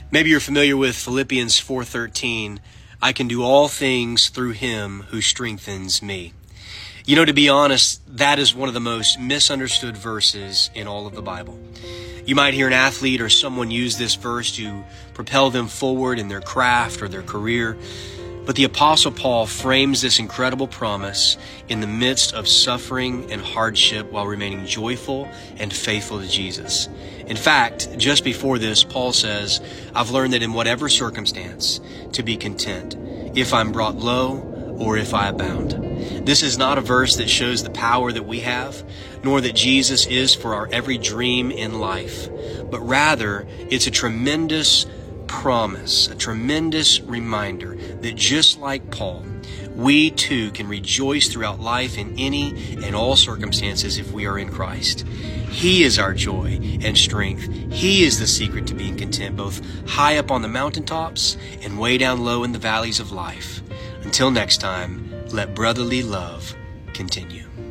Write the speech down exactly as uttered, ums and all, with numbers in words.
Maybe you're familiar with Philippians four thirteen. I can do all things through him who strengthens me. You know, to be honest, that is one of the most misunderstood verses in all of the Bible. You might hear an athlete or someone use this verse to propel them forward in their craft or their career. But the Apostle Paul frames this incredible promise in the midst of suffering and hardship while remaining joyful and faithful to Jesus. In fact, just before this, Paul says, I've learned that in whatever circumstance, to be content, if I'm brought low or if I abound. This is not a verse that shows the power that we have, nor that Jesus is for our every dream in life, but rather it's a tremendous promise, a tremendous reminder that just like Paul, we too can rejoice throughout life in any and all circumstances if we are in Christ. He is our joy and strength. He is the secret to being content, both high up on the mountaintops and way down low in the valleys of life. Until next time, let brotherly love continue.